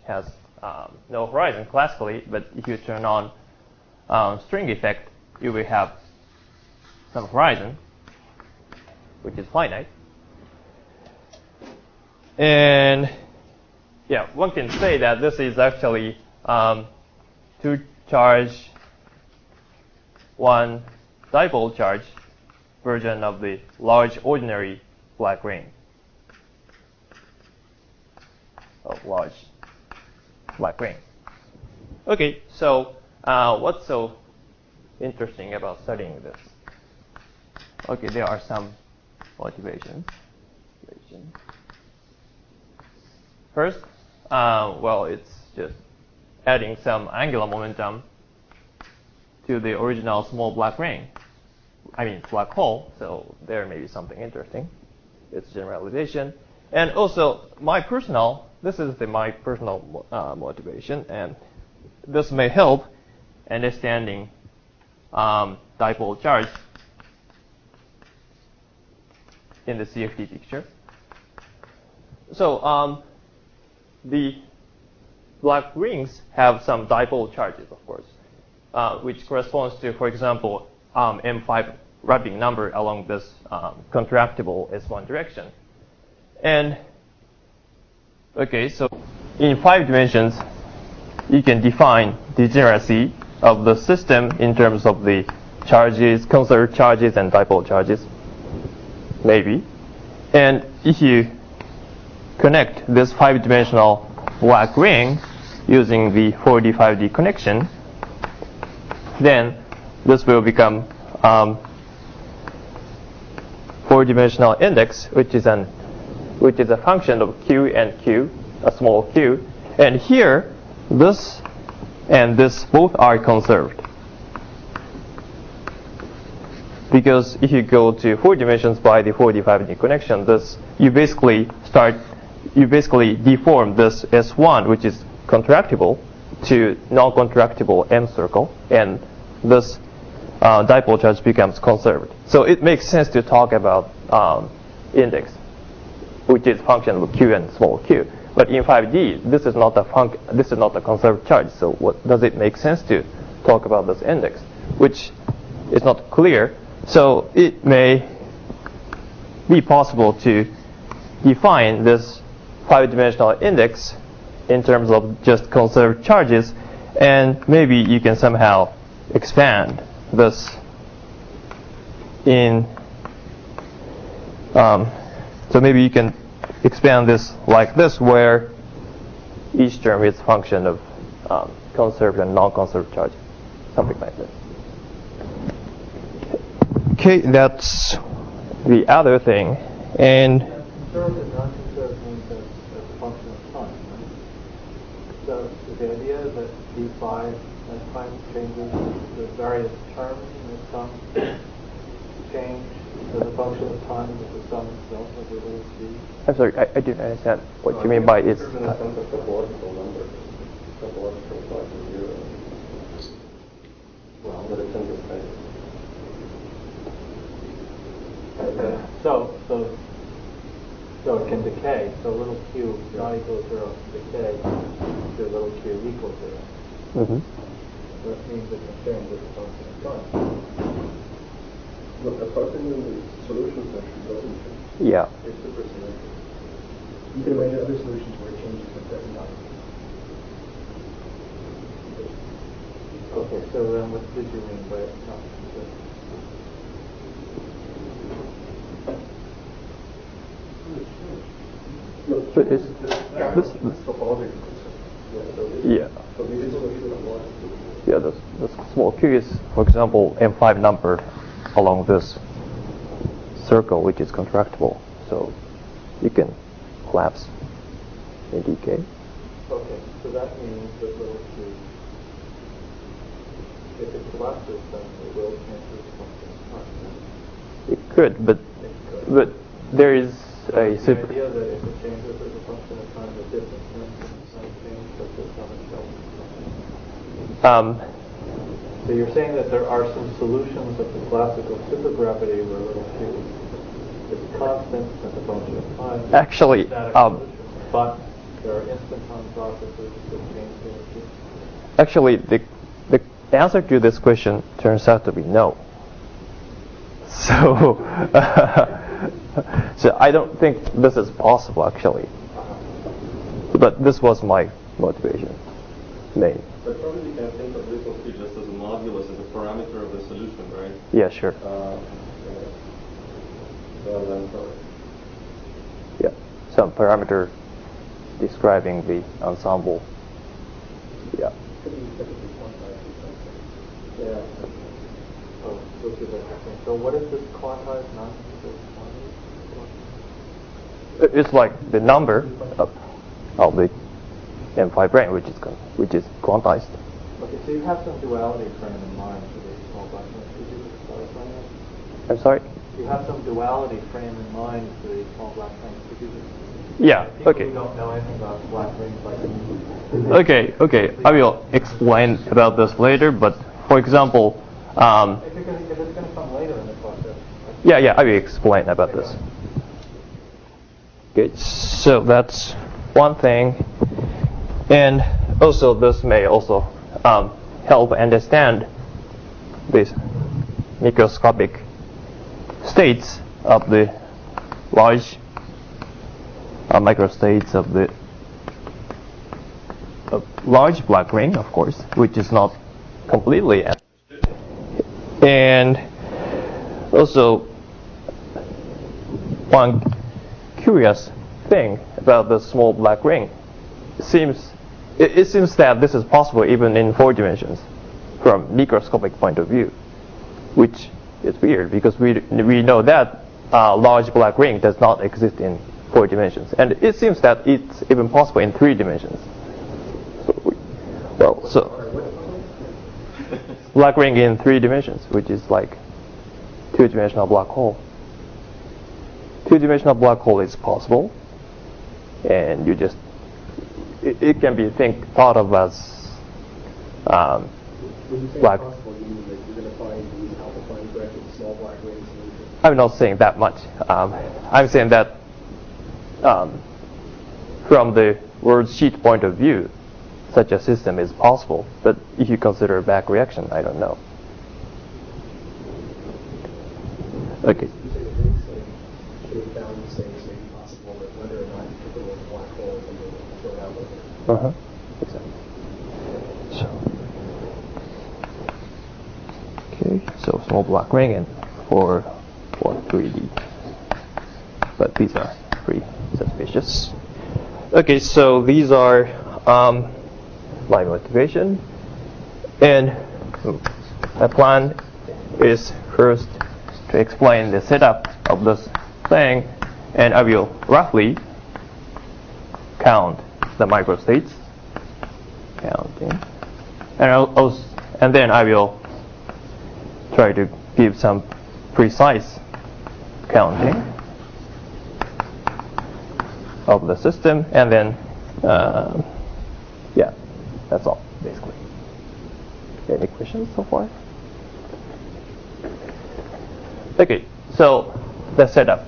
has no horizon classically, but if you turn on string effect, you will have some horizon, which is finite. And yeah, one can say that this is actually two charge, one dipole charge version of the large ordinary black ring. Of large black ring. Okay, so what's so interesting about studying this? Okay, there are some motivations. First, well, it's just adding some angular momentum to the original small black ring. I mean, black hole, so there may be something interesting. It's generalization. And also, this is my personal motivation, and this may help understanding dipole charge in the CFD picture. So the black rings have some dipole charges, of course, which corresponds to, for example, M5 wrapping number along this contractible S1 direction. And okay, so in 5 dimensions, you can define degeneracy of the system in terms of the charges, conserved charges, and dipole charges, maybe. And if you connect this 5-dimensional black ring using the 4D 5D connection, then this will become 4-dimensional index, which is a function of Q and Q, a small q. And here, this and this both are conserved. Because if you go to 4 dimensions by the 4D 5D connection, you basically deform this S1, which is contractible, to non-contractible M circle, and this dipole charge becomes conserved. So it makes sense to talk about index, which is function of Q and small q. But in 5D, this is not a conserved charge. So what does it make sense to talk about this index, which is not clear? So it may be possible to define this 5-dimensional index in terms of just conserved charges, and maybe you can somehow expand this in so maybe you can expand this like this, where each term is a function of conserved and non-conserved charges, something like this. Okay, that's the other thing. And conserved and non-conserved means as a function of time, right? So the idea that d5 as time changes, the various terms in the sum change as a function of time with the sum itself of the little c. I'm sorry, I didn't understand what you mean by it's in the sense of topological numbers, topological size of 0. Well, but it's in the space. So it can decay. So little q not equal to 0 can decay to little q equal 0. Mm-hmm. That means it can change as a function of time. Look, the function in the solution section doesn't change. Yeah. It's super symmetric. You can imagine other solutions where it changes but doesn't not. Okay, so then what did you mean by it not consistent? No, So it's this topological concept. yeah. So we did what you would want. Yeah, this small q is, for example, M5 number along this circle, which is contractible. So you can collapse in decay. Okay, so that means that little q, if it collapses, then it will change its function of time. It could, but there is The idea that if it changes as a function of time, the different terms in the sum change, but the sum itself. So you're saying that there are some solutions of the classical supergravity where little q is constant as a function of time. actually, But There are instant-on processes that change those too. Actually, the answer to this question turns out to be no. So, so I don't think this is possible actually. But this was my motivation, main. But probably you can think of little p just as a modulus, as a parameter of the solution, right? Yeah, sure. Yeah, some parameter describing the ensemble. Yeah. Yeah. Oh, which is interesting. So what is this quantized non-specific quantity? It's like the number of the M5 brane, which is quantized. Okay, so you have some duality frame in mind for these small black rings. Could you just clarify that? I'm sorry? You have some duality frame in mind for these small black rings. Could you just... Yeah, People okay. who don't know anything about black rings like me. Okay. I will explain about this later, but for example, If it's going to come later in the process. yeah, I will explain about this. Okay, so that's one thing. And also this may also help understand these microscopic states of the large microstates of the large black ring, of course, which is not completely understood. And also one curious thing about the small black ring, it seems that this is possible even in 4 dimensions from microscopic point of view, which is weird because we know that large black ring does not exist in 4 dimensions, and it seems that it's even possible in 3 dimensions. So black ring in 3 dimensions, which is like 2-dimensional black hole. 2-dimensional black hole is possible, and you just it can be thought of as When you say black. possible, you mean that you're going to find these alpha prime corrected small black ring solutions? I'm not saying that much. I'm saying that from the worldsheet point of view, such a system is possible. But if you consider a back reaction, I don't know. Okay. You say that they should have found the same state possible, but whether or not you took it with a black hole is something we'll sort out later. Exactly. So small black ring and for 3D. But these are pretty suspicious. Okay, so these are my motivation, and my plan is first to explain the setup of this thing, and I will roughly count the microstates, counting, and then I will try to give some precise counting of the system, and then yeah, that's all basically. Any questions so far? Okay, so the setup.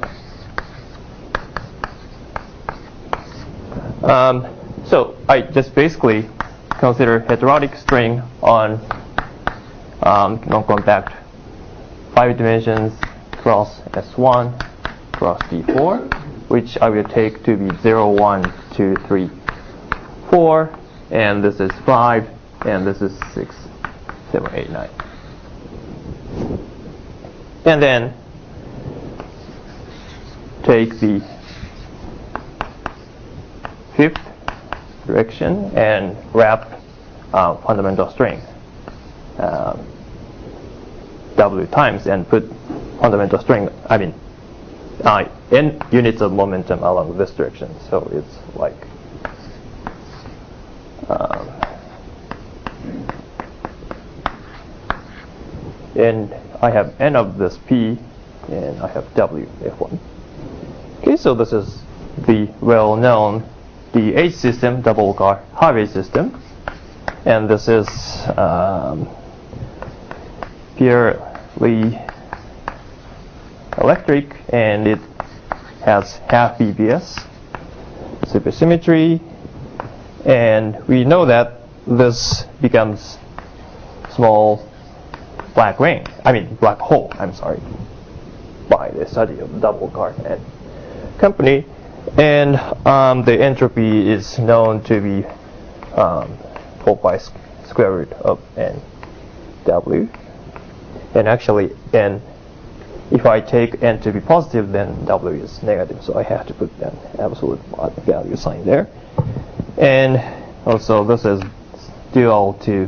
So I just basically consider heterotic string on non-contact 5 dimensions cross S1 cross D4, which I will take to be 0, 1, 2, 3, 4, and this is 5, and this is 6, 7, 8, 9. And then take the 5th direction and wrap fundamental string W times and put fundamental string, n units of momentum along this direction. So it's like and I have n of this p, and I have W F1. Okay, so this is the well-known DH system, double Harvey system, and this is purely electric, and it has half BBS supersymmetry, And we know that this becomes small black hole, by the study of double Garton and company. And the entropy is known to be 4 pi square root of NW. And actually, if I take n to be positive, then W is negative, so I have to put an absolute value sign there. And also, this is dual to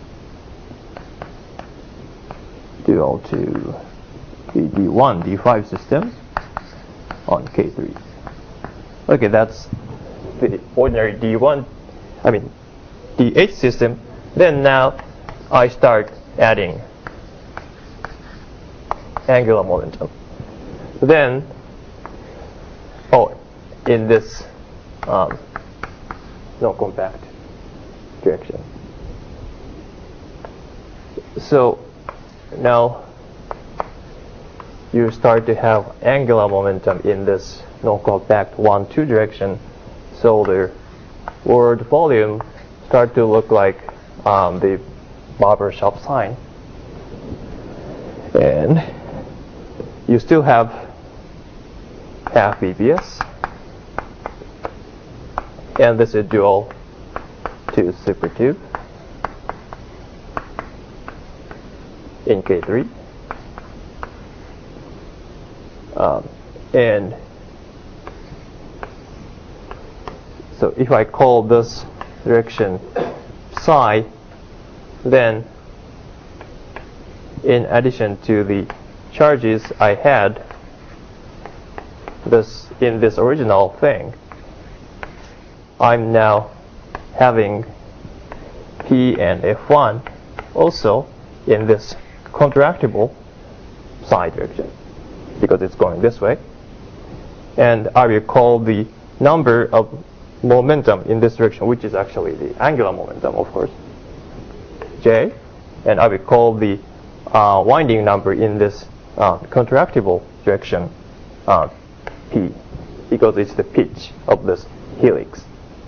the D1, D5 system on K3. Okay, that's the ordinary DH system. Then now I start adding angular momentum. Then, in this non-compact direction. So now you start to have angular momentum in this non-compact 1-2 direction. So the word volume start to look like the barber shop sign. And you still have half BBS. And this is dual to supertube in K3. And so if I call this direction psi, then in addition to the charges I had in this original thing, I'm now having P and F1 also in this contractible psi direction, because it's going this way. And I will call the number of momentum in this direction, which is actually the angular momentum, of course, J. And I will call the winding number in this contractible direction P, because it's the pitch of this helix.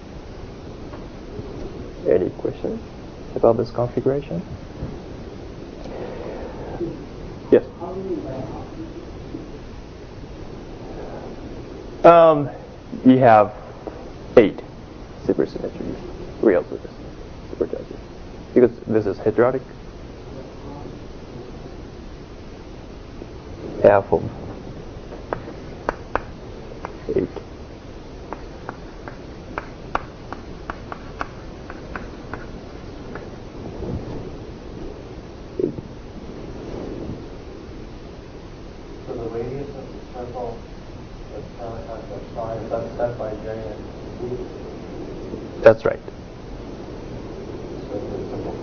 Any questions about this configuration? Yes. We have 8 supersymmetries, real supercharges, because this is heterotic. Half of 8. So the radius of the circle is that's set by J and B. That's right. So the simple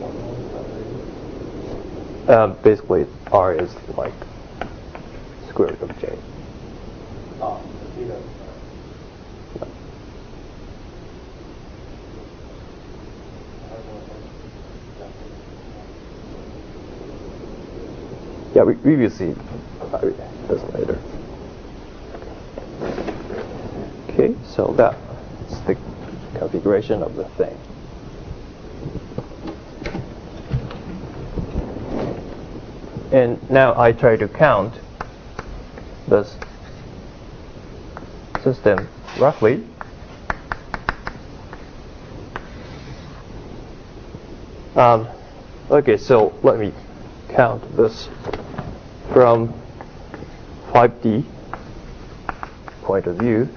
formula is Basically, R is like square root of J. the theta. Yeah, we will see this later. Okay, so that's the configuration of the thing. And now I try to count this system roughly. Okay, so let me count this from 5D point of view.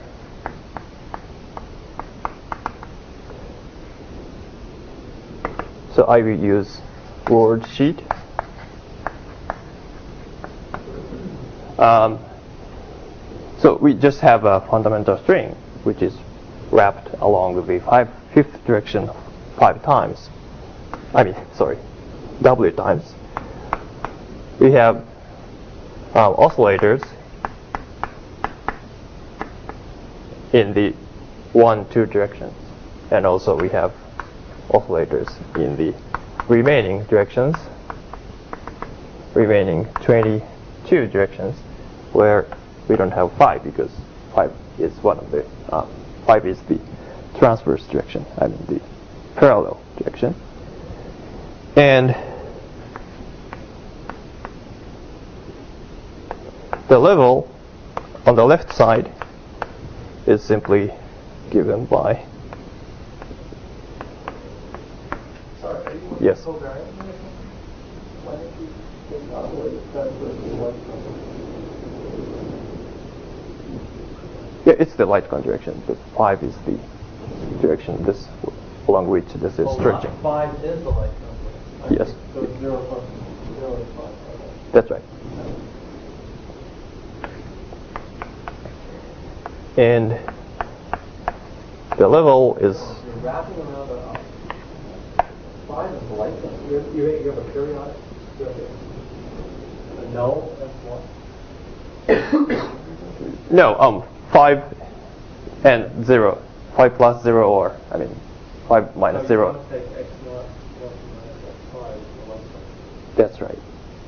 So I will use word sheet. So we just have a fundamental string which is wrapped along the fifth direction 5 times. W times. We have oscillators in the 1-2 directions, and also we have oscillators in the remaining directions, remaining 22 directions, where we don't have 5 because 5 is one of the 5 is the transverse direction, I mean the parallel direction. And the level on the left side is simply given by, Sorry, are you yes. covariant? Why don't you take oscillate that with the light company? Yeah, it's the light cone direction. The 5 is the direction this along which this is stretching. 5 is the light company. Yes. So it's 0 plus 0 is 5. Okay. That's right. And the level is, You're wrapping around a 5 is the light company. You have a periodic, you have a null as one. no, 5 and 0. 5 plus 0 or, I mean, 5 minus 0. You want to take x naught plus minus x 5 is the light company. That's right.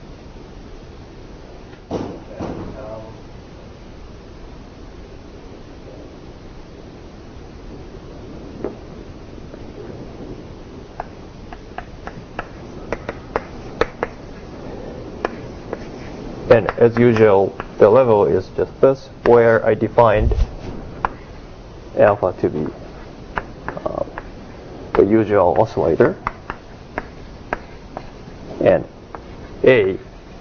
And as usual, the level is just this, where I defined alpha to be the usual oscillator, and A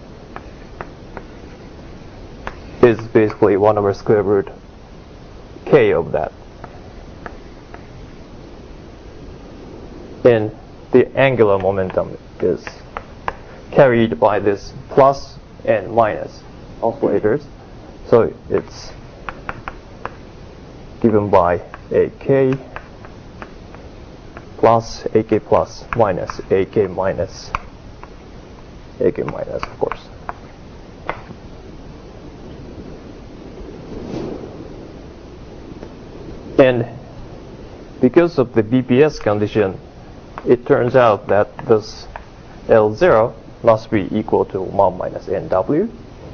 is basically 1 over square root k of that. And the angular momentum is carried by this plus and minus oscillators, so it's given by AK plus AK plus minus AK minus AK minus, of course. And because of the BPS condition, it turns out that this L0 must be equal to 1 minus NW.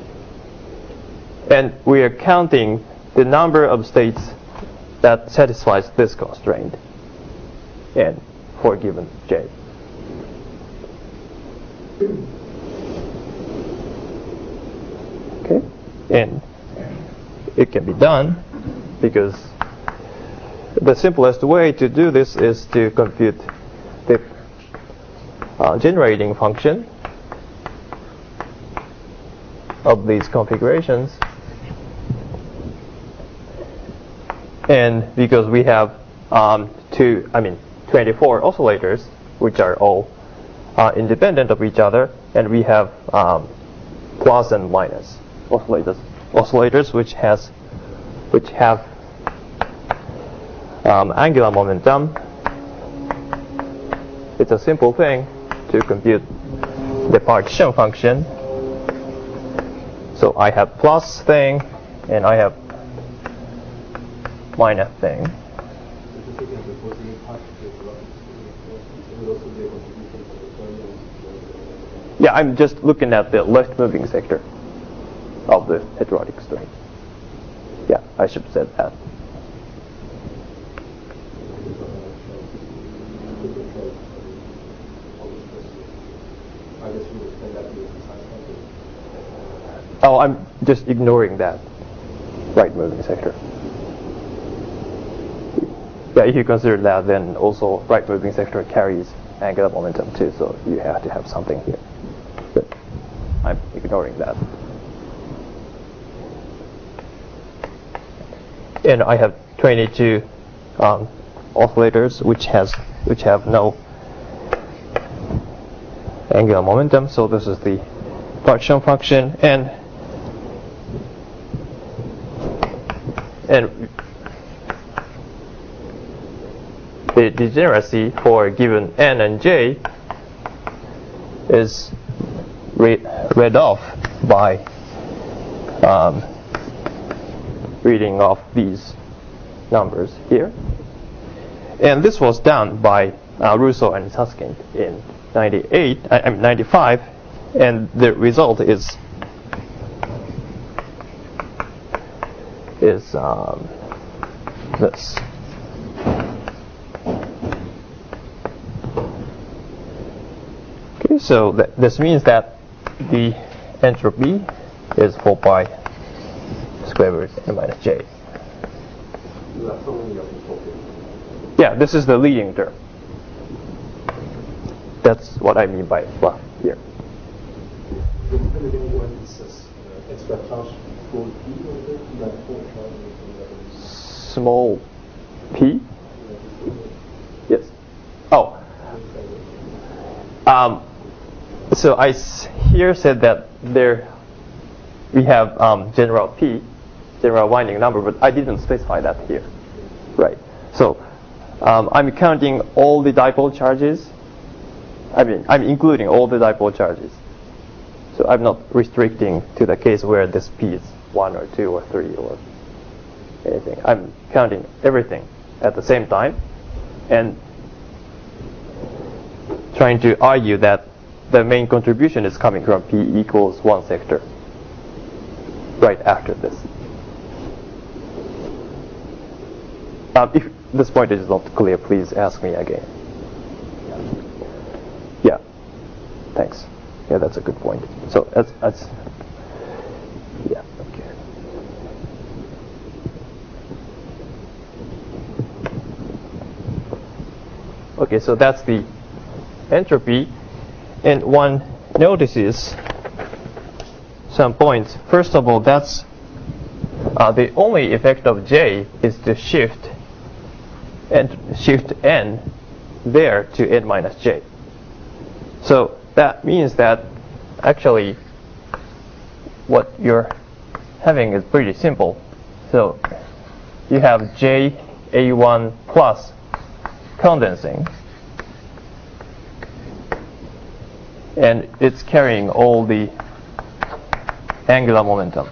And we are counting the number of states that satisfies this constraint N for a given J. Okay, and it can be done because the simplest way to do this is to compute the generating function of these configurations, and because we have 24 oscillators which are all independent of each other, and we have plus and minus oscillators which have angular momentum. It's a simple thing to compute the partition function. So I have plus thing and I have minus thing. Yeah, I'm just looking at the left moving sector of the heterotic string. Yeah, I should have said that. Oh, I'm just ignoring that right moving sector. Yeah, if you consider that, then also right moving sector carries angular momentum too, so you have to have something here. But I'm ignoring that. And I have 22 oscillators which have no angular momentum, so this is the partition function, and the degeneracy for a given n and j is read off by reading off these numbers here. And this was done by Russo and Susskind in 95, and the result is this. Okay, so this means that the entropy is 4 pi square root n minus j. That's only your utopia. Yeah, this is the leading term. That's what I mean by fluff here. Extra charge for P or like 4 Small p? Yes. Oh. So I here said that we have general P, general winding number, but I didn't specify that here. Right. So I'm counting all the dipole charges. I mean, I'm including all the dipole charges. So I'm not restricting to the case where this P is 1 or 2 or 3 or anything. I'm counting everything at the same time and trying to argue that the main contribution is coming from P equals 1 sector right after this. If this point is not clear, please ask me again. Yeah, thanks. Yeah, that's a good point. So that's yeah, okay. Okay, so that's the entropy, and one notices some points. First of all, that's the only effect of J is to shift n there to n minus j. So that means that actually what you're having is pretty simple. So you have JA1 plus condensing, and it's carrying all the angular momentum.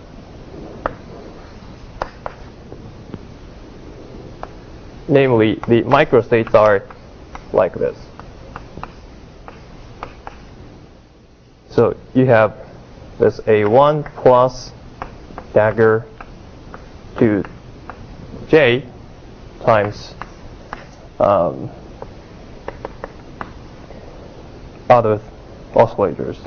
Namely, the microstates are like this. So you have this A1 plus dagger to J times other oscillators.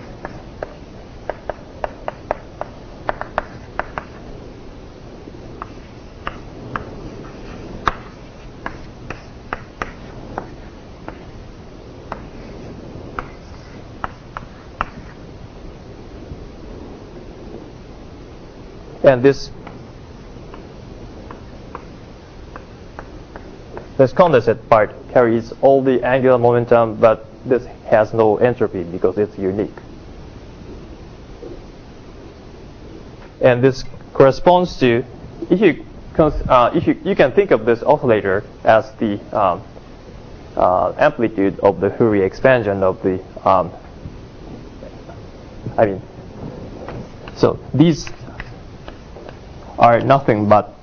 And this condensate part carries all the angular momentum, but this has no entropy because it's unique. And this corresponds to, if you can think of this oscillator as the amplitude of the Fourier expansion of the so these are nothing but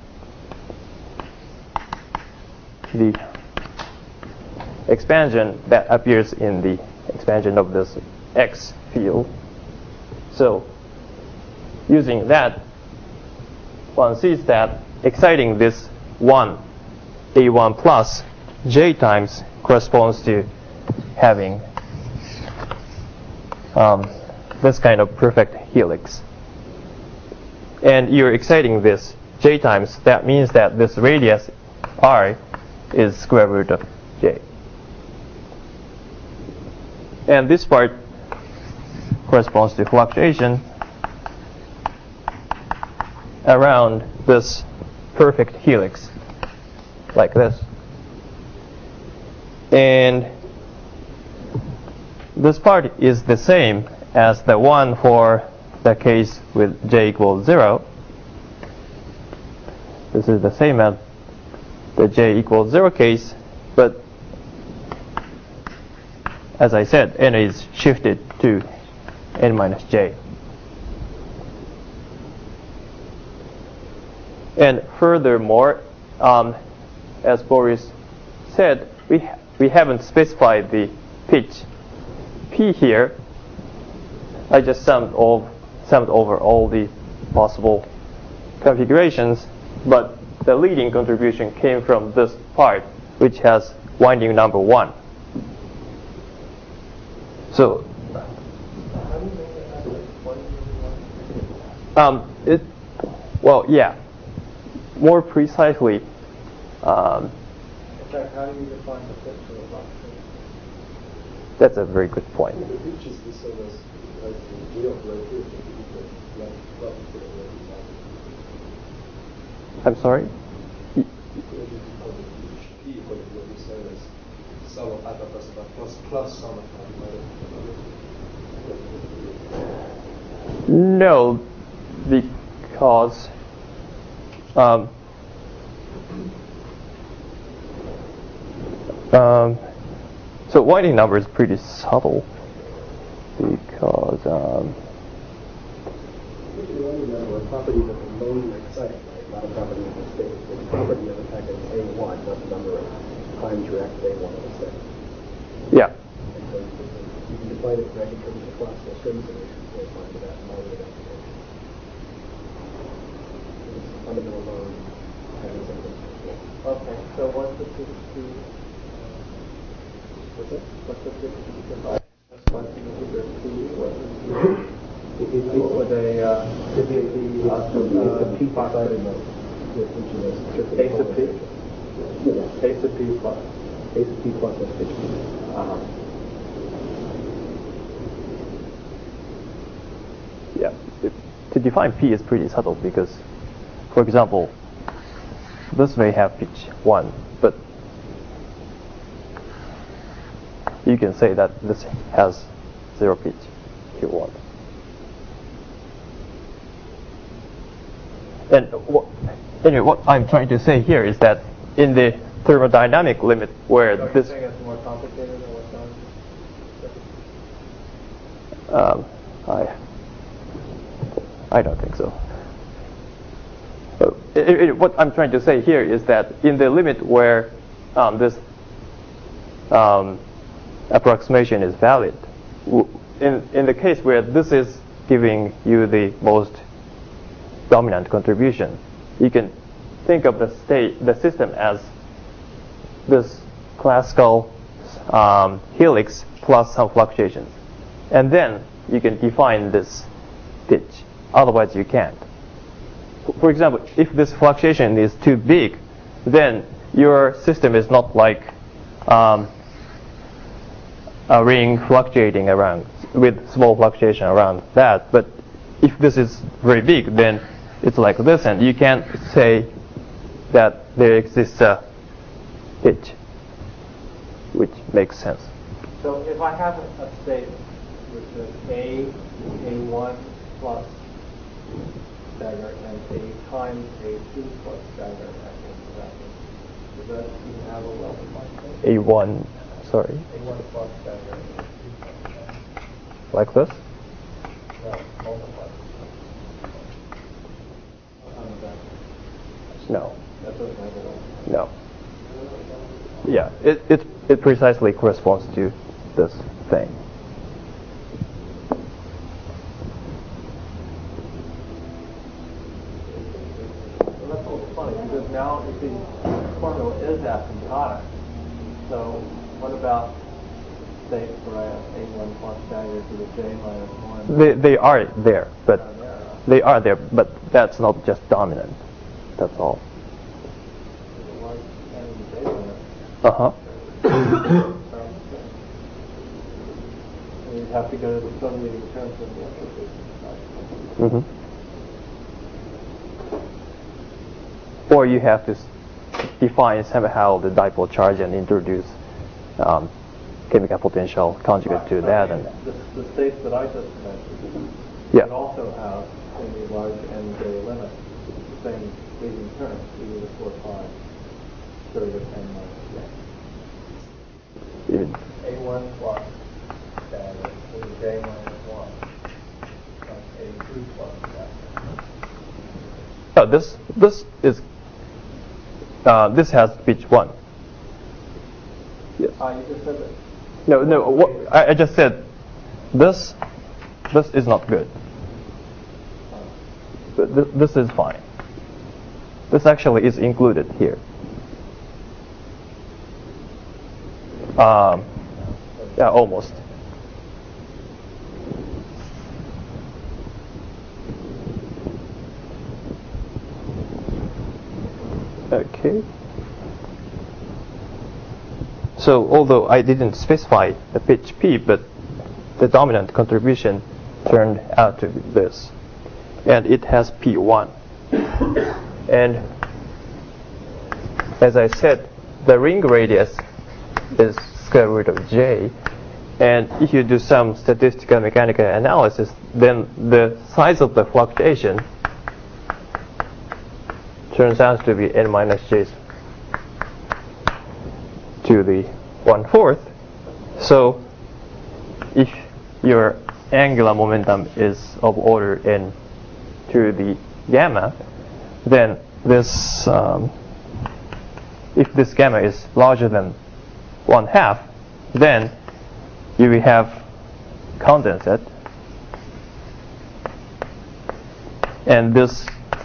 the expansion that appears in the expansion of this X field. So using that, one sees that exciting this 1 A1 plus J times corresponds to having this kind of perfect helix. And you're exciting this J times, that means that this radius R is square root of J. And this part corresponds to fluctuation around this perfect helix, like this. And this part is the same as the one for the case with J equals 0. This is the same as the J equals 0 case, but as I said, n is shifted to n minus j. And furthermore, as Boris said, we haven't specified the pitch P here. I just summed over all the possible configurations, but the leading contribution came from this part, which has winding number 1. So How do you make it happen? What do you want? well, yeah. More precisely, In fact, how do you define the pitch of the function? that's a very good point. The pitch is the same as the g of rotation. I'm sorry? P equal to the same as sum of alpha plus sum of alpha minus. No, because so winding number is pretty subtle because The winding number are properties of the known excitant, right? Not a property of the state. It's a property of the packet A1, not the number of times you react A1 on the state. yeah. And so you can define it correctly in terms of classical string solution, so it's fine with that mode of application. It's fundamental mode having something. Okay, so what's the pitch to, what's the pitch to divide? What's the either P, what is with a, It's a P decided mode. Which is just Ace of P? Ace of P plus. Ace of P plus S pitch P. Yeah, to define P is pretty subtle because, for example, this may have pitch 1, but you can say that this has 0 pitch if you want. And anyway, what I'm trying to say here is that in the thermodynamic limit where So you're this saying it's more complicated than what's done? I don't think so. What I'm trying to say here is that in the limit where this approximation is valid, in the case where this is giving you the most dominant contribution, you can think of the system as this classical helix plus some fluctuations, and then you can define this pitch. Otherwise, you can't. For example, if this fluctuation is too big, then your system is not like a ring fluctuating around with small fluctuation around that. But if this is very big, then it's like this, and you can't say that there exists a pitch, which makes sense. So if I have a state which is A1 plus dagger and A times A2 plus dagger does that even have a well-defined state? A1, sorry, A1 plus dagger and A2 plus dagger. like this? No, multiplied. No, That doesn't have a well. no. Yeah, it precisely corresponds to this thing. Well, that's a little funny because now you see the formula is asymptotic. So what about states where I have A1 plus dagger to the J minus 1? They are there, but There, they are there, but that's not just dominant. That's all. it was N and J minus. Uh-huh. And you'd have to go to the subleading terms of the implication side. Mm-hmm. Or you have to define somehow the dipole charge and introduce chemical potential conjugate to that. And The states that I just mentioned yeah, would also have in the large NJ limit the same leading terms, e to the 4 pi, third of n minus 1. even A1 plus dagger to the J minus 1 plus A2 plus dagger. no, this is this has pitch 1. Yes. You just said that. No. What, I just said this is not good. But this is fine. This actually is included here. Yeah, almost. Okay. So although I didn't specify the pitch P, but the dominant contribution turned out to be this. And it has P1. And as I said, the ring radius is square root of J. And if you do some statistical mechanical analysis, then the size of the fluctuation turns out to be n minus j to the 1/4. So if your angular momentum is of order n to the gamma, then this if this gamma is larger than 1/2, then you will have condensate, and this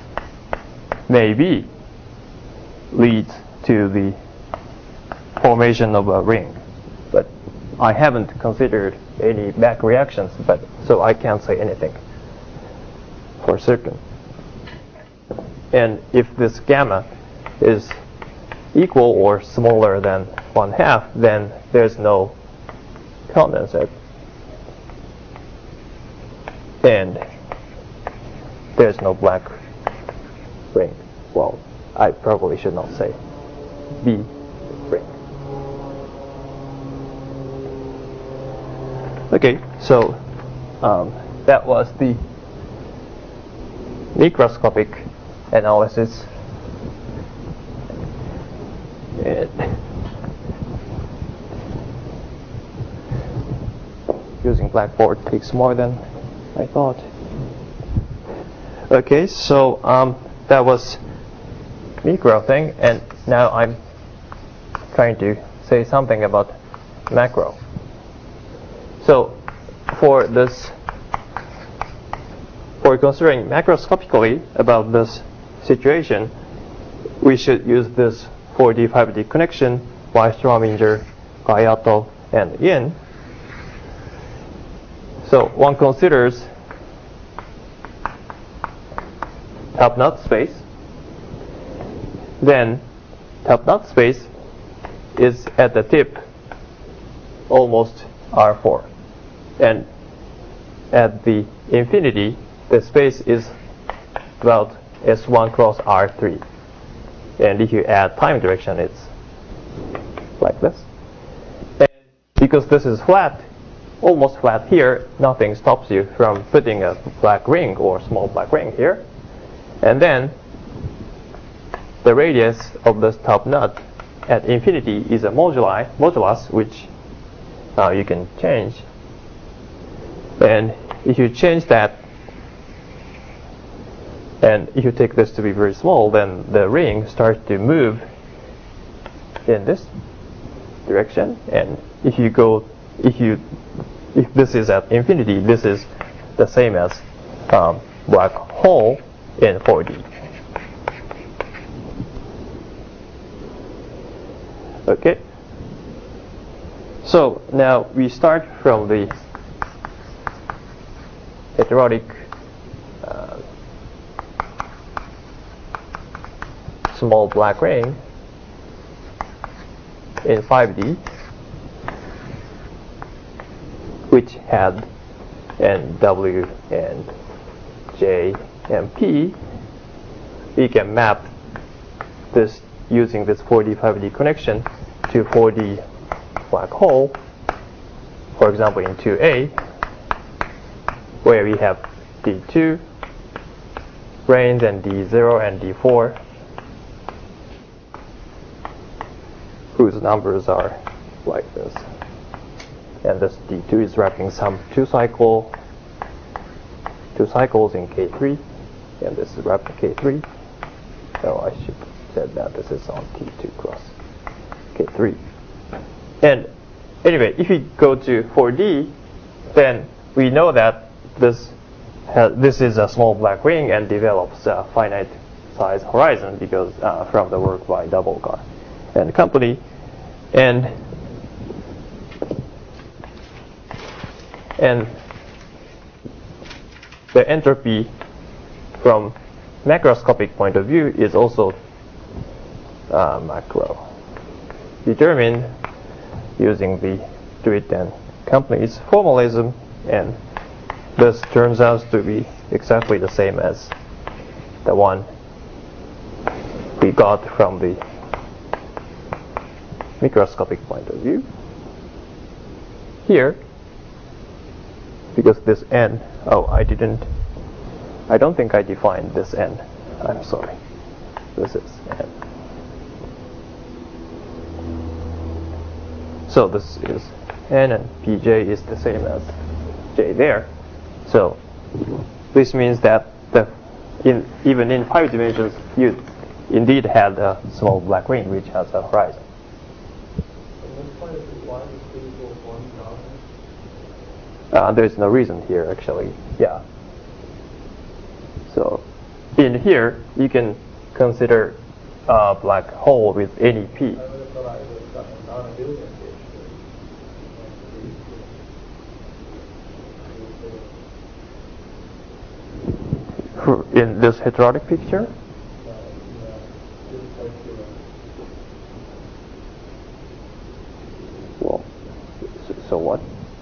maybe leads to the formation of a ring. But I haven't considered any back reactions, so I can't say anything for certain. And if this gamma is equal or smaller than 1/2, then there's no condensate, and there's no black ring. Well, I probably should not say B ring. Okay, so that was the microscopic analysis. And using Blackboard takes more than I thought. Okay, so that was micro thing, and now I'm trying to say something about macro. So for considering macroscopically about this situation, we should use this 4D 5D connection by Strominger, Hayato, and Yin. So one considers top knot space. Then top knot space is at the tip almost R4, and at the infinity the space is about S1 cross R3, and if you add time direction it's like this. And because this is flat, almost flat here, nothing stops you from putting a black ring or small black ring here. And then the radius of this top knot at infinity is a modulus, which you can change. And if you change that, and if you take this to be very small, then the ring starts to move in this direction. And if this is at infinity, this is the same as black hole in 4D. Okay. So now we start from the heterotic small black ring in 5D, which had N, W, and J, and P. We can map this using this 4D 5D connection to 4D black hole, for example in 2A, where we have D2 brains and D0 and D4, whose numbers are like this. And this D2 is wrapping some two cycles in K3, and this is wrapped in K3. So I should have said that this is on T2 cross K3. And anyway, if we go to 4D, then we know that this is a small black ring and develops a finite size horizon because from the work by Doublegar and company. And the entropy from macroscopic point of view is also macro determined using the Druid and company's formalism, and this turns out to be exactly the same as the one we got from the microscopic point of view. Here, because this n, I don't think I defined this n. I'm sorry. This is n. So this is n, and pj is the same as j there. So this means that even in 5 dimensions, you indeed had a small black ring which has a horizon. There's no reason here, actually. Yeah. So in here, you can consider a black hole with any p. In this heterotic picture? Well, so what?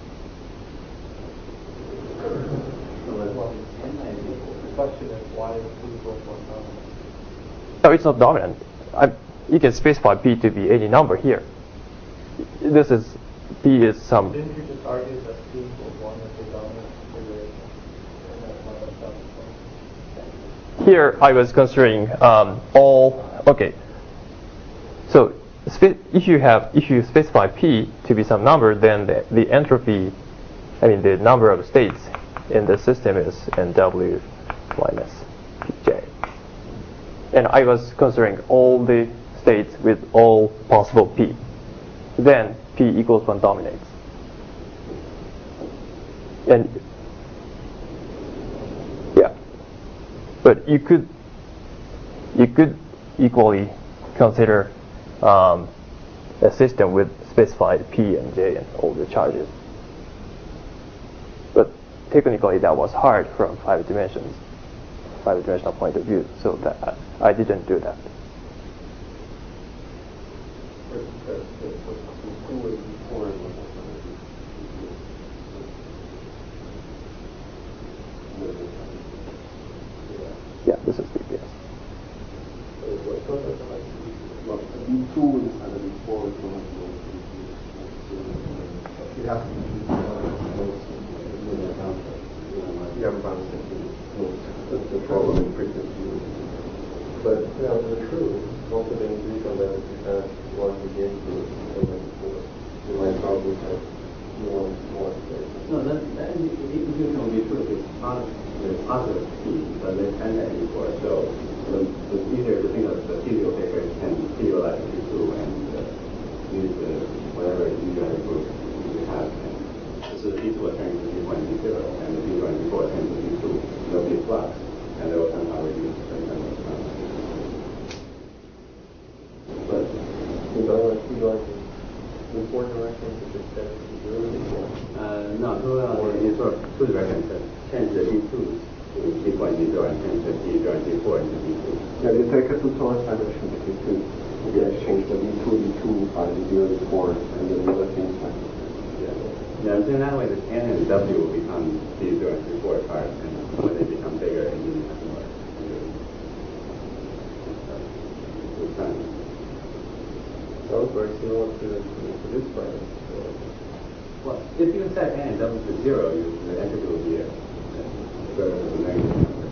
The question is, why is P equals 1 dominant? No, it's not dominant. You can specify p to be any number here. This is p is some. Didn't you just argue that P equals 1 is the dominant configuration? And that's why that's not the point. Here I was considering all. Okay. So if you specify p to be some number, then the entropy, the number of states in the system is NW minus pj. And I was considering all the states with all possible p. Then p equals 1 dominates. And yeah, but you could equally consider a system with specified p and j and all the charges. But technically that was hard from 5-dimensional point of view, so that I didn't do that. Yeah, this is BPS. B2 inside of B4 is so much more. You have to you have about that's the problem in frequency. But the truth, also the individual that you have one again to you might probably have more space. No, that individual will be true. It's positive P, but then equal. So it's easier to think of the physical paper can visualize P2 and use whatever individual group you have. So the P2 will turn into P1 and P0, and the P1 and P4 turn into P2. There'll be flux, and they will somehow reduce the number of times. But you don't want to go in 4 directions if it's 7 to 0 before. No, in sort of 2 directions, change the P2 to P1 and P0 and change the P0 and P4 into P2. Yeah, you take a 2 towards direction to P2. You exchange the V2, V2, V0, V4, and then the same time. Yeah, so in that way, the N and W will become P0 and P4 parts, and when they become bigger, it means have more. Those are similar to this part. Well, if you set N and W to 0, the entropy will be a relatively negative number.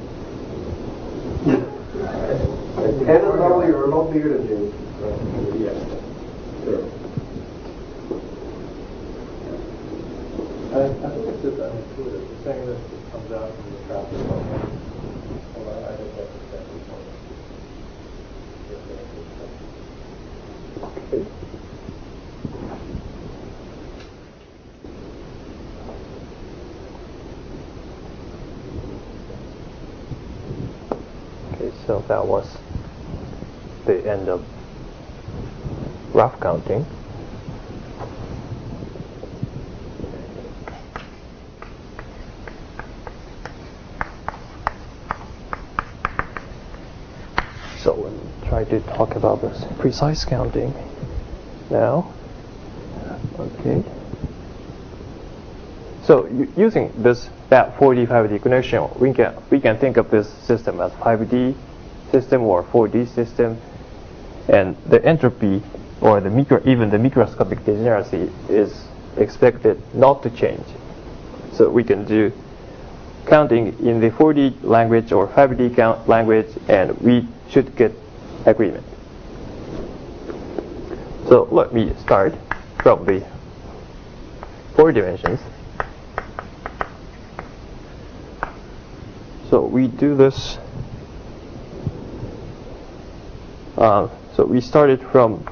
N and W are not bigger than J. Yeah, sure. I think it's just unintuitive. You're saying this comes out from the traffic level. Well, I think that's exactly the point. Okay. Okay, so that was the end of rough counting. So try try to talk about this precise counting now. Okay. So using this that 4D 5D connection, we can think of this system as 5D system or 4D system, and the entropy or even the microscopic degeneracy is expected not to change. So we can do counting in the 4D language or 5D count language, and we should get agreement. So let me start from the 4 dimensions. So we do this. So we started from.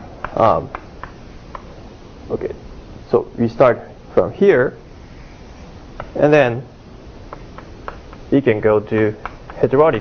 Okay. So we start from here, and then we can go to heterotic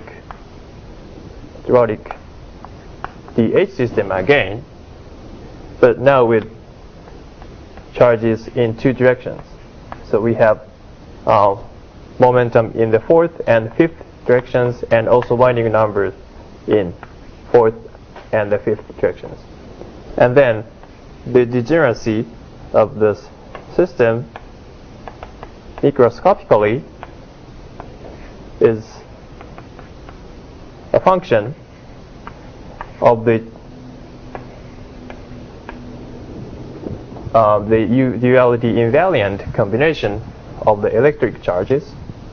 DH system again, but now with charges in 2 directions. So we have momentum in the 4th and 5th directions, and also binding numbers in 4th and the 5th directions. And then the degeneracy of this system microscopically is a function of the duality invariant combination of the electric charges.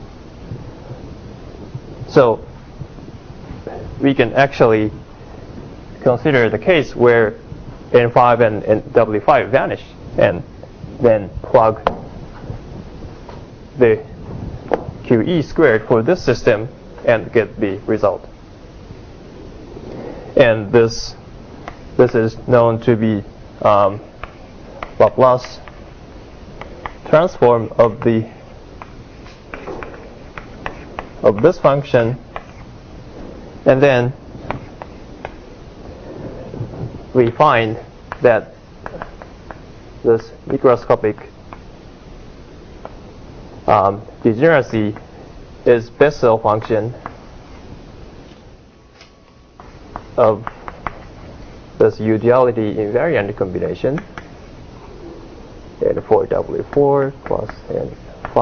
So we can actually consider the case where N5 and W5 vanish, and then plug the QE squared for this system and get the result. And this is known to be Laplace transform of this function, and then we find that this microscopic degeneracy is Bessel function of this U-duality invariant combination, and 4W4 plus and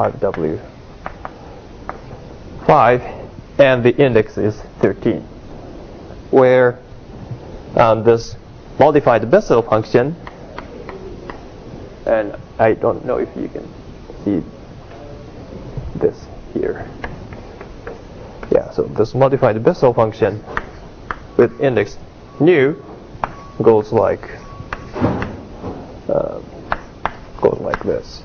5W5, and the index is 13, where this modified Bessel function, and I don't know if you can see this here. Yeah, so this modified Bessel function with index nu goes like this.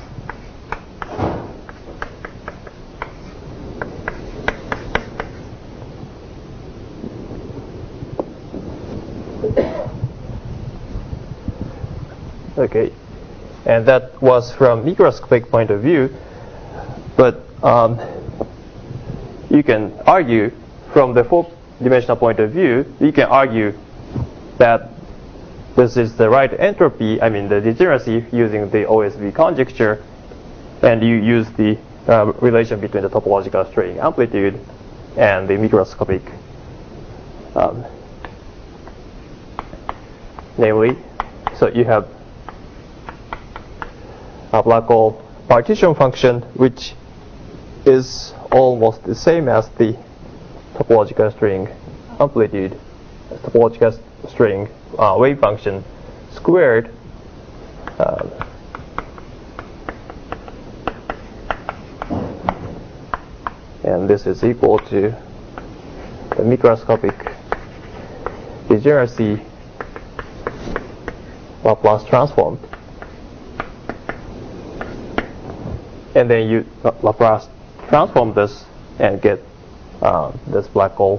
Okay, and that was from microscopic point of view, but you can argue from the 4-dimensional point of view, you can argue that this is the right entropy, I mean the degeneracy, using the OSV conjecture, and you use the relation between the topological straying amplitude and the microscopic, namely, so you have a black hole partition function, which is almost the same as the topological string amplitude, topological string wave function squared, and this is equal to the microscopic degeneracy Laplace transform. And then you Laplace transform this and get this black hole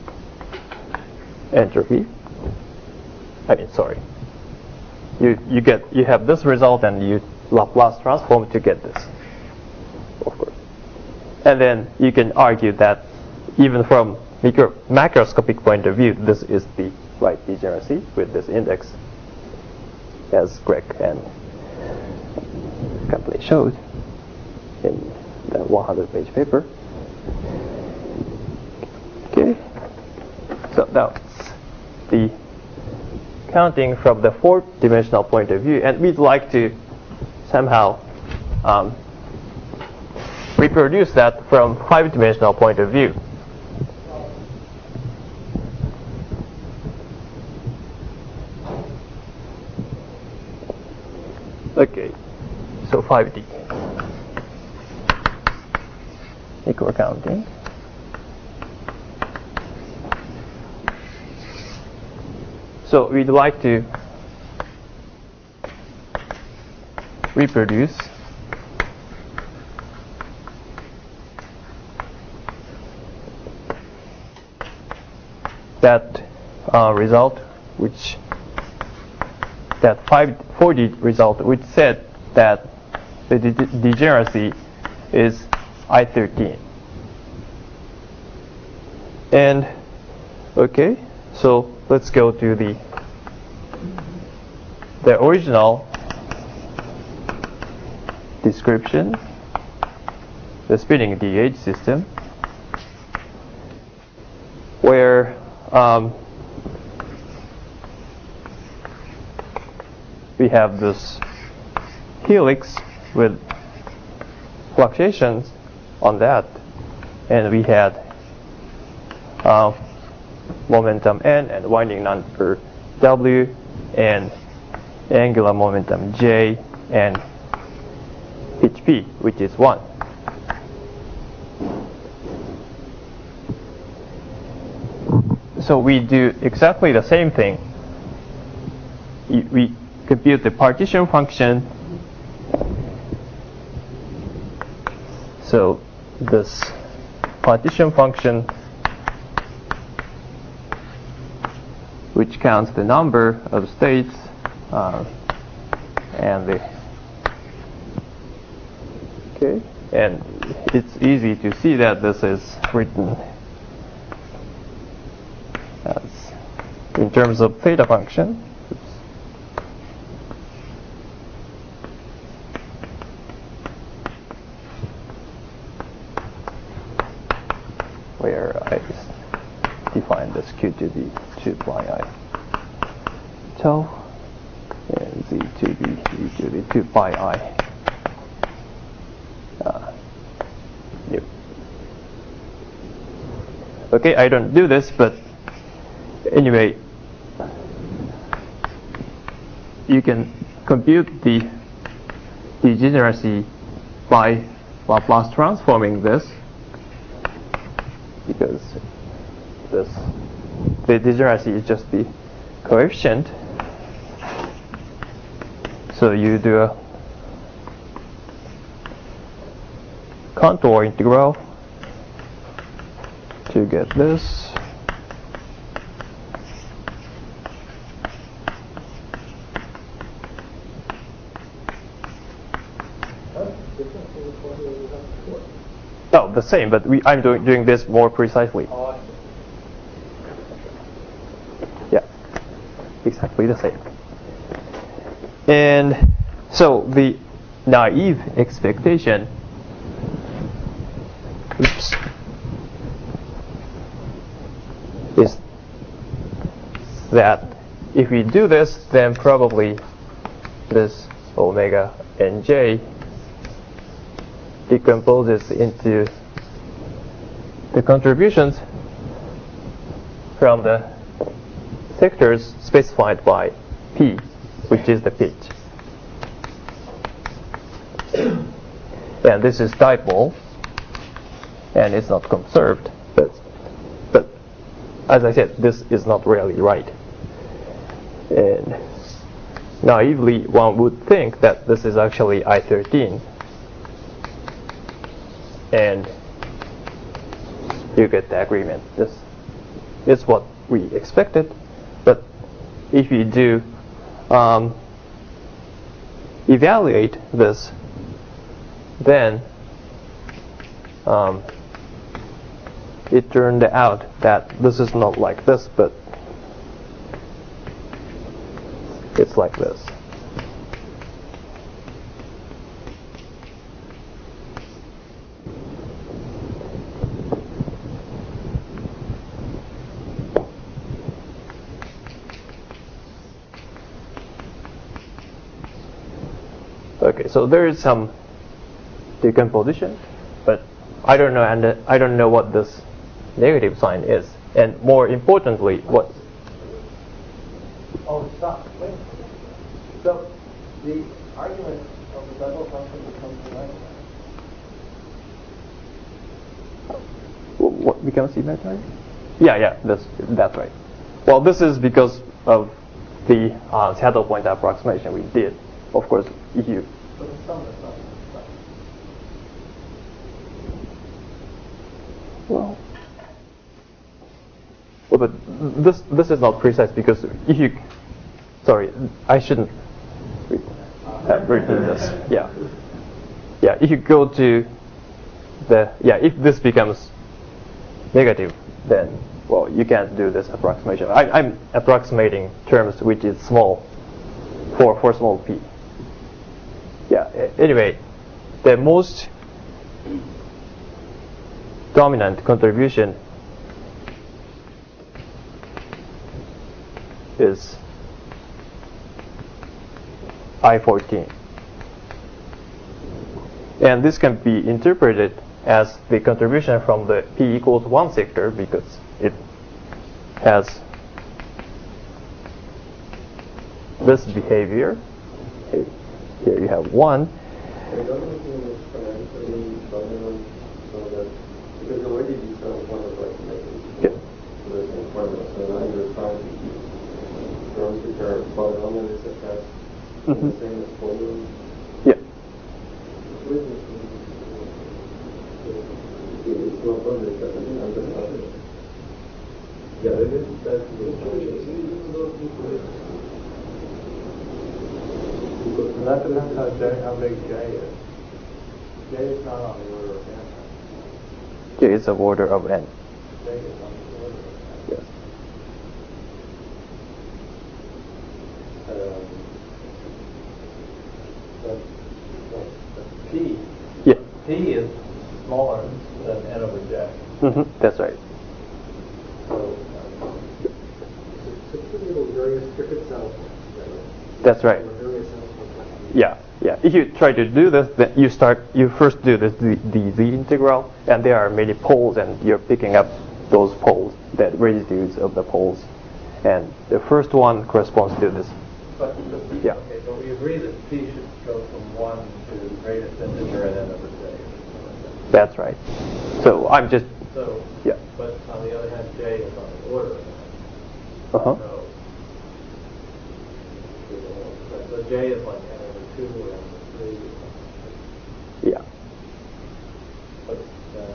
entropy. I mean, sorry. You have this result, and you Laplace transform to get this, of course. And then you can argue that even from macroscopic point of view, this is the right degeneracy with this index, as Greg and company showed in the 100-page paper. Okay, so now the counting from the 4-dimensional point of view, and we'd like to somehow reproduce that from 5-dimensional point of view. Okay, so 5D equal counting. So we'd like to reproduce that result, that 4D result, which said that the degeneracy is I13. And okay, so let's go to the original description, the spinning gauge system, where we have this helix with fluctuations on that, and we had momentum n and winding number w and angular momentum j and pitch p, which is 1. So we do exactly the same thing. We compute the partition function. So this partition function, which counts the number of states and and it's easy to see that this is written as in terms of theta function. Where I define this q to be 2 pi I tau and z to be e to the 2 pi I nu. Okay, I don't do this, but anyway, you can compute the degeneracy by Laplace transforming this, because the degeneracy is just the coefficient. So you do a contour integral to get this. No, the same, but I'm doing this more precisely. Yeah, exactly the same. And so the naive expectation is that if we do this, then probably this omega nj decomposes into the contributions from the sectors specified by P, which is the pitch. And this is dipole, and it's not conserved. But as I said, this is not really right. And naively, one would think that this is actually I13. And you get the agreement. This is what we expected. But if you do evaluate this, then it turned out that this is not like this, but it's like this. Okay, so there is some decomposition, but I don't know, and I don't know what this negative sign is, and more importantly, what. Oh, stop. Wait. So the argument of the dipole function becomes imaginary. What becomes imaginary? Yeah, that's right. Well, this is because of the saddle point approximation we did. Of course, if you. But the sum is not. Well, but this is not precise because if you. Sorry, I shouldn't repeat this. Yeah. If you go to the if this becomes negative, then well you can't do this approximation. I'm approximating terms which is small for small p. Yeah. Anyway, the most dominant contribution is I14. And this can be interpreted as the contribution from the p equals 1 sector because it has this behavior. Here you have 1. It doesn't seem exponentially dominant, so that because already these are one of like Yeah. so there's no formula. So now you're trying to keep terms which are polynomials attached the same as formula. Yeah. It's not only that I think I'm just talking. Yeah, that's So that depends how big J is. J is not on the order of n. J is of order of n. J is on the order of n. Yes. The P. Yeah. P is smaller than n over J. That's right. So So two little various Griffith saddle points. That's right. Various saddle points. Yeah. If you try to do this, then you first do the z integral, and there are many poles, and you're picking up those poles, the residues of the poles, and the first one corresponds to this. But Yeah. Okay, but we agree that P should go from 1 to the greatest integer and n over J. That's right. So I'm just. So, Yeah. but on the other hand, J is on the order of n. So J is like n over 2 or n over 3. Yeah. But then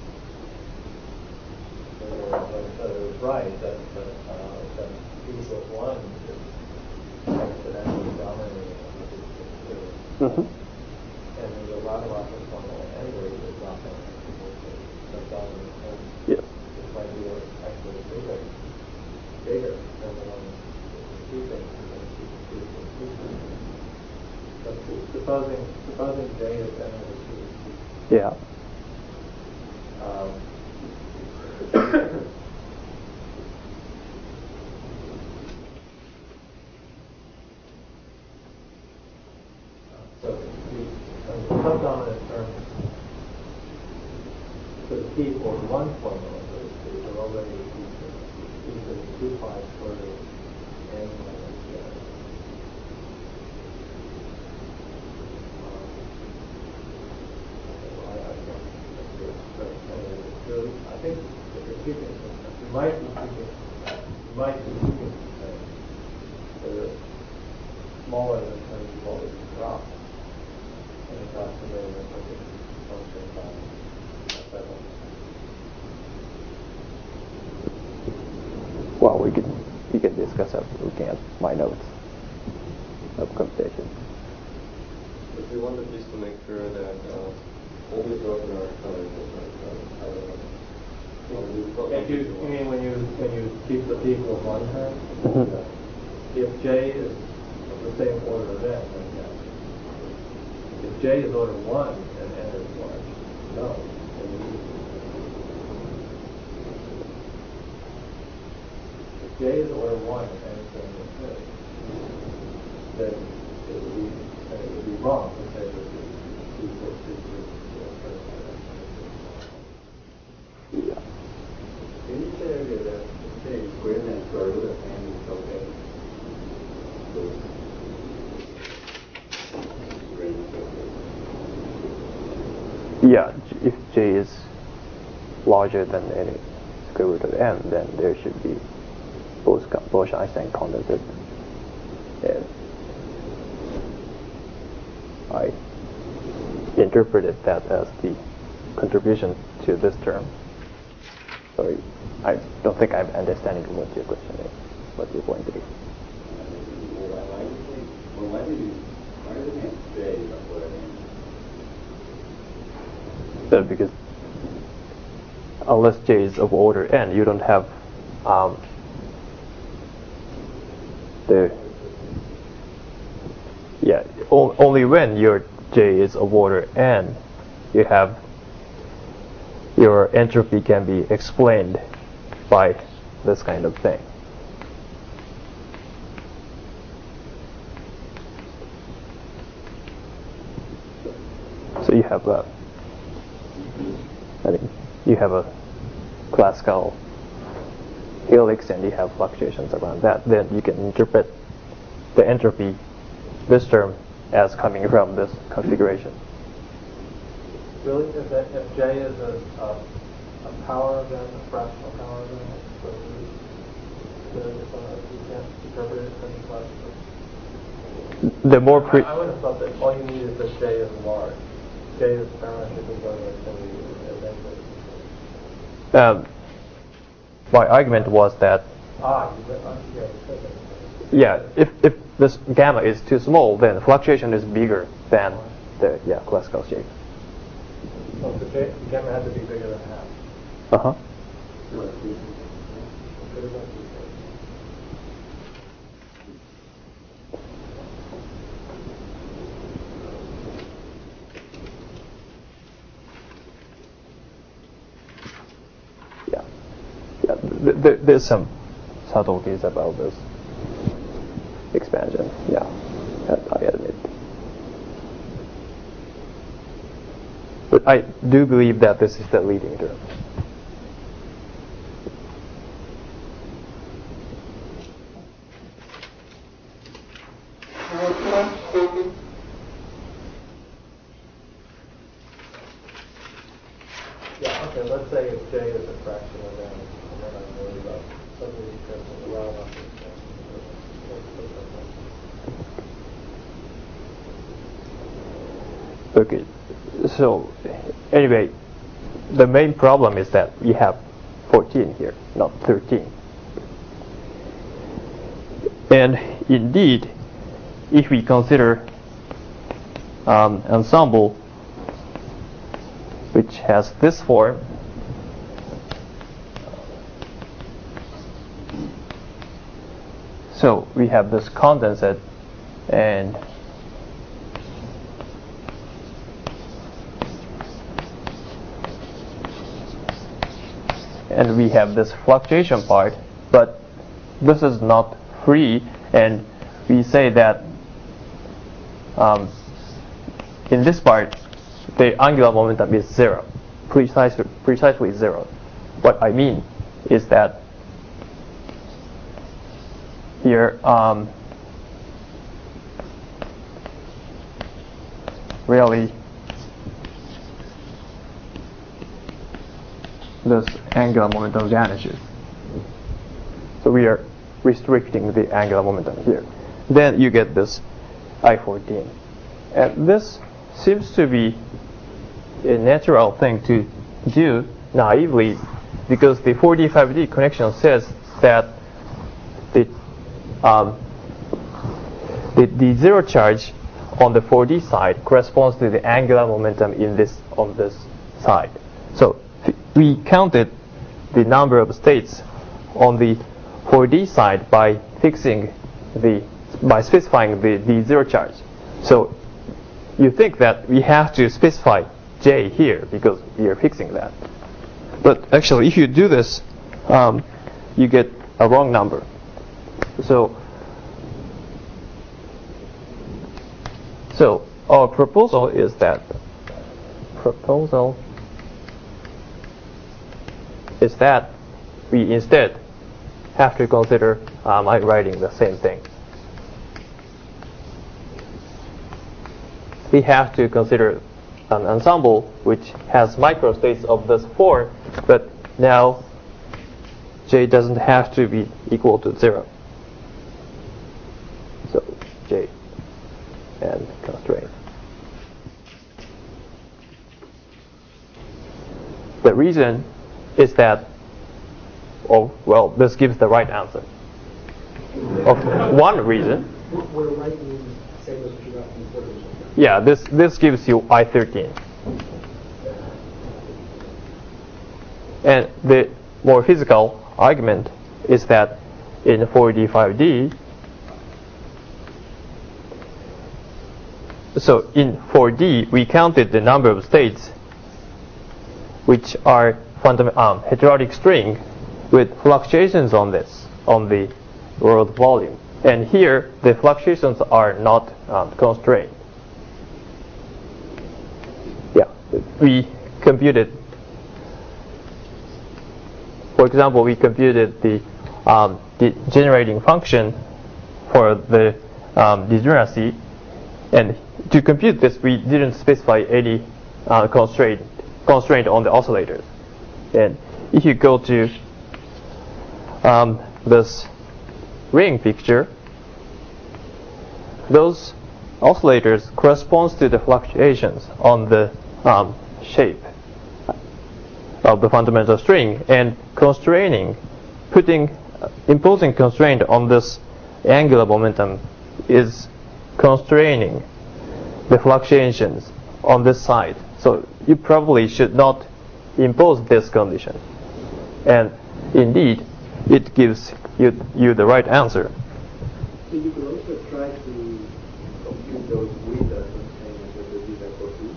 it was right that P equals 1 is exponentially dominating of the two. And in the Rademacher formula anyway, it's not the dominant term. Yes. It might be actually bigger than the one keeping. But supposing J is n over 2. Yeah. So the subdominant term for the P equals 1 formula, those are already equal to 2 pi squared of n minus J. I think if you're keeping, you might be keeping the smaller than terms of always dropped. And it's estimated as a function by several. Well, we can discuss after looking at my notes of computation. If we wanted just to make sure that all the drugs in our colors I don't know. You mean when you keep the P equals 1 term? If J is of the same order of n, then yes. If J is order 1 and n is large, no. If J is order 1 and n is going to be 2, then it would be and it would be wrong to say that the equals Yeah. In this area, the J is greater than square root of n is okay. Yeah, if J is larger than any square root of n, then there should be Bose-Einstein condensate. And I interpreted that as the contribution to this term. Sorry, I don't think I'm understanding what your question is, what your point is. Why do you think J is upward n? Because unless J is of order n, you don't have only when your J is of order n, you have your entropy can be explained by this kind of thing. So you have you have a classical helix and you have fluctuations around that. Then you can interpret the entropy, this term, as coming from this configuration. Really, if J is a power event, a fractional power event, so you can't interpret it as a classical. The more I would have thought that all you need is that J is large. J is parametrically large, and my argument was that if this gamma is too small, then the fluctuation is bigger than the classical shape. So the gamma had to be bigger than half. Uh-huh. There's some subtleties about this expansion. Yeah, that I admit. But I do believe that this is the leading term. Yeah, okay, let's say if J is a fraction of n, and then I'm worried about something because well enough to Okay, so anyway, the main problem is that we have 14 here, not 13. And indeed, if we consider ensemble which has this form, so we have this condensate and we have this fluctuation part, but this is not free, and we say that in this part the angular momentum is zero, precisely zero. What I mean is that here really this angular momentum vanishes. So we are restricting the angular momentum here. Then you get this I14. And this seems to be a natural thing to do naively, because the 4D5D connection says that the zero charge on the 4D side corresponds to the angular momentum on this side. So we counted the number of states on the 4D side by specifying the zero charge. So you think that we have to specify J here because we are fixing that. But actually, if you do this, you get a wrong number. So So our proposal is that we instead have to consider writing the same thing. We have to consider an ensemble which has microstates of this form, but now J doesn't have to be equal to 0. So J and constraint. The reason is that, well, this gives the right answer. One reason. Where right means same as what you got from quarters. Yeah, this gives you I13. And the more physical argument is that in 4D, 5D, so in 4D, we counted the number of states which are heterotic string with fluctuations on the world volume. And here, the fluctuations are not constrained. Yeah, we computed, for example, we computed the generating function for the degeneracy, and to compute this, we didn't specify any constraint on the oscillators. And if you go to this ring picture, those oscillators corresponds to the fluctuations on the shape of the fundamental string, and imposing constraint on this angular momentum is constraining the fluctuations on this side. So you probably should not impose this condition. And indeed, it gives you the right answer. So you could also try to compute those with the constraint with the zeta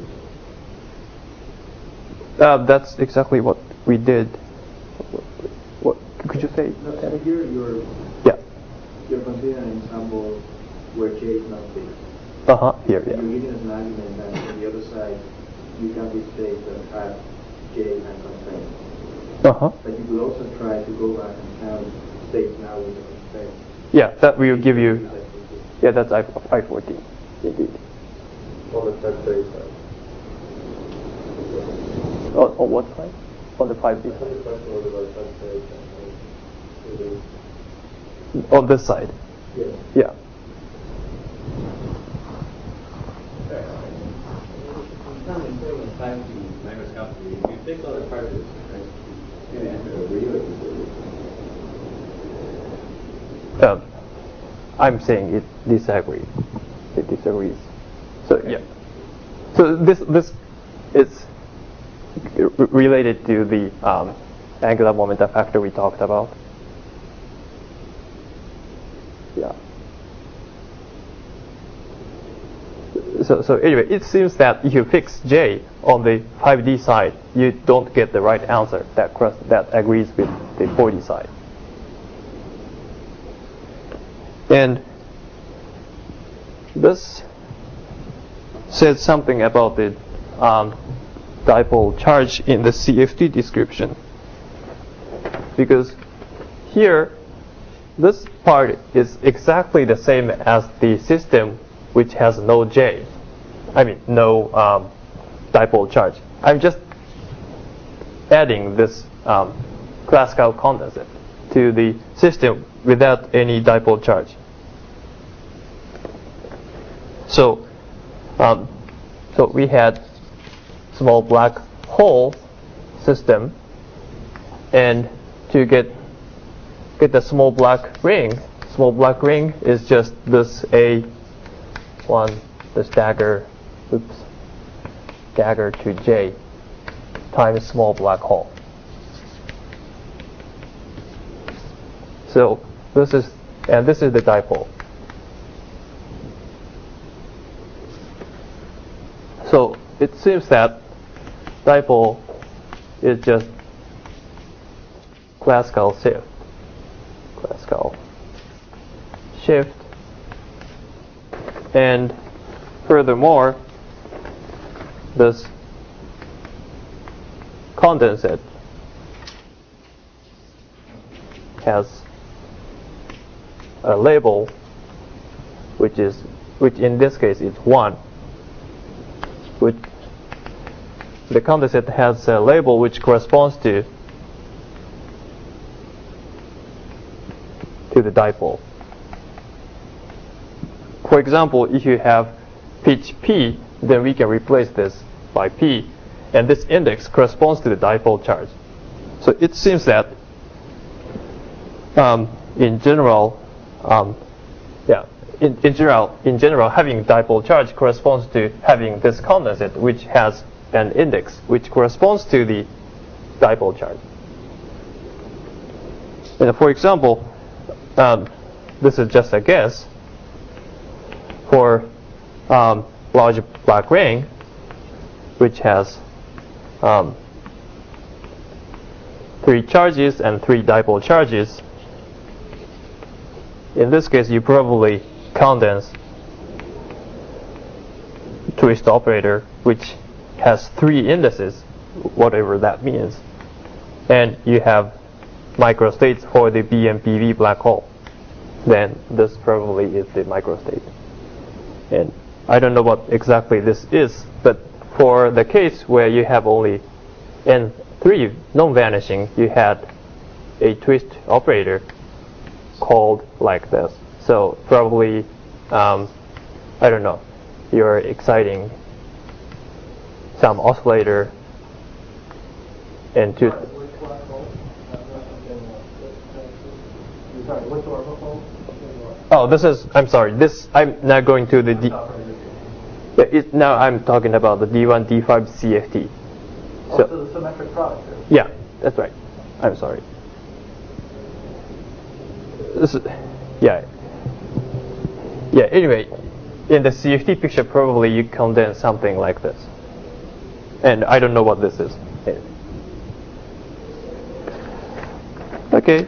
cosine. That's exactly what we did. What could you say? No, so here you're considering an ensemble where J is not big. Here, yeah. You're giving us an argument that on the other side you can be states that have J and constraint. But you could also try to go back and count states now with the constraint. Yeah, that will give you. Yeah, that's I14, indeed. On the type A side. On what side? On the 5D side. On this side. Yeah. You take all the particles, right? You can enter a real. I'm saying it disagrees. It disagrees. So yeah. So this is related to the angular momentum factor we talked about. Yeah. So anyway, it seems that if you fix J on the 5D side, you don't get the right answer that agrees with the 4D side. And this says something about the dipole charge in the CFT description. Because here, this part is exactly the same as the system which has no J. I mean, no dipole charge. I'm just adding this classical condensate to the system without any dipole charge. So we had small black hole system, and to get the small black ring is just this this dagger to J times small black hole. So this is the dipole. So it seems that dipole is just classical shift, and furthermore, this condensate has a label which in this case is 1. The condensate has a label which corresponds to the dipole. For example, if you have pitch P, then we can replace this by P, and this index corresponds to the dipole charge. So it seems that in general, in general, having dipole charge corresponds to having this condensate which has an index which corresponds to the dipole charge. And for example, this is just a guess. For large black ring, which has 3 charges and 3 dipole charges, in this case you probably condense twist operator which has 3 indices, whatever that means, and you have microstates for the B and PV black hole. Then this probably is the microstate. And I don't know what exactly this is, but for the case where you have only N3 non-vanishing, you had a twist operator called like this. So probably, I don't know, you're exciting some oscillator and to this is, I'm sorry, I'm now going to the now I'm talking about the D1, D5 CFT. So the symmetric product here. Yeah, that's right. I'm sorry. Anyway, in the CFT picture, probably you condense something like this. And I don't know what this is. Okay.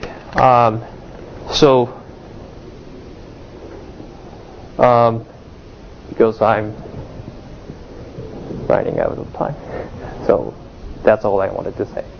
Because I'm running out of time, so that's all I wanted to say.